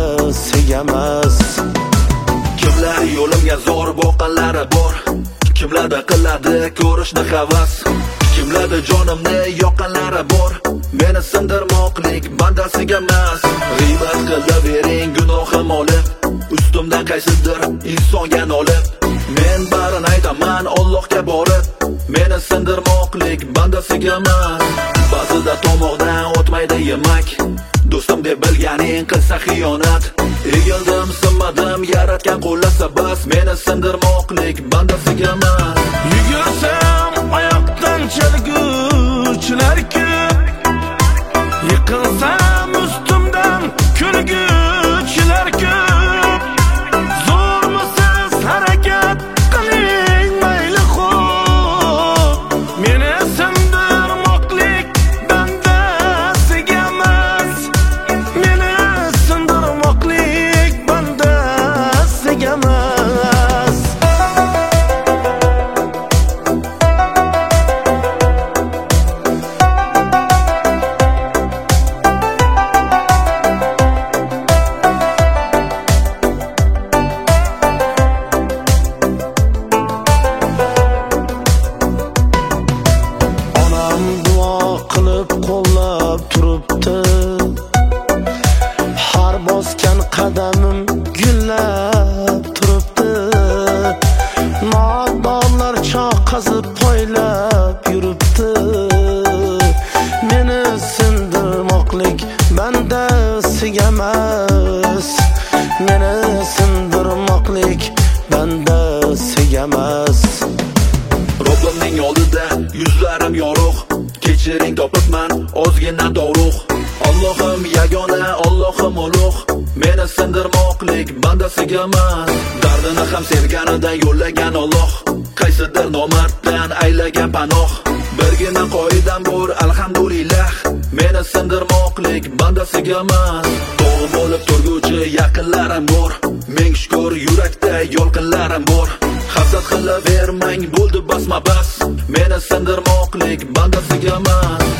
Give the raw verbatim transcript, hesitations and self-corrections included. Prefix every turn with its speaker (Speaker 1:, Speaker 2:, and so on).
Speaker 1: bandasiga emas.
Speaker 2: Kimlar yo'limga zo'r boqqanlari bor, kimlarda qiladi ko'rishni havas, kimlarda jonimni yoqqanlari bor. Meni sindirmoqlik bandasiga emas. G'iybat qilavering gunohim olib, ustimdan qaysidir insonga nolib. Men barini aytaman Allohga borib, meni sindirmoqlik bandasiga emas. Ba'zida tomoqdan o'tmaydi yemak, do'stim deb bilganing qilsa xiyonat. Egildim, sinmadim, yaratgan qo'llasa bas, meni sindirmoqlik bandasiga emas.
Speaker 3: Yugursam oyoqdan chalguvchilar ko'p, yiqilsam ustimdan kulguvchilar ko'p. Zo'rmisiz harakat qiling mayli xo'p, meni sindirmoqlik bandasiga emas. Meni sindirmoqlik bandasiga emas. Qo'llab turibdi, har bosgan qadamim gullab turibdi. Nodonlar choq qazib poylab yuribdi. Meni sindirmoqlik bandasiga emas. Meni sindirmoqlik bandasiga emas.
Speaker 2: Robbimning oldida yuzlarim yorug', kechiring topibman ozgina dovruq. Allohim yagona, Allohim ulug', meni sindirmoqlik bandasiga emas. Dardini ham sevganidan yo'llagan Alloh, qaysidir nomarddan aylagan panoh. Birgina qoidam bor, alhamdulillah, meni sindirmoqlik bandasiga emas. Tog' bo'lib turguvchi yaqinlarim bor, ming shukr yurakda yolqinlarim bor. Hasad qilavermang, bo'ldi basma bas, meni sindirmoqlik bandasiga emas.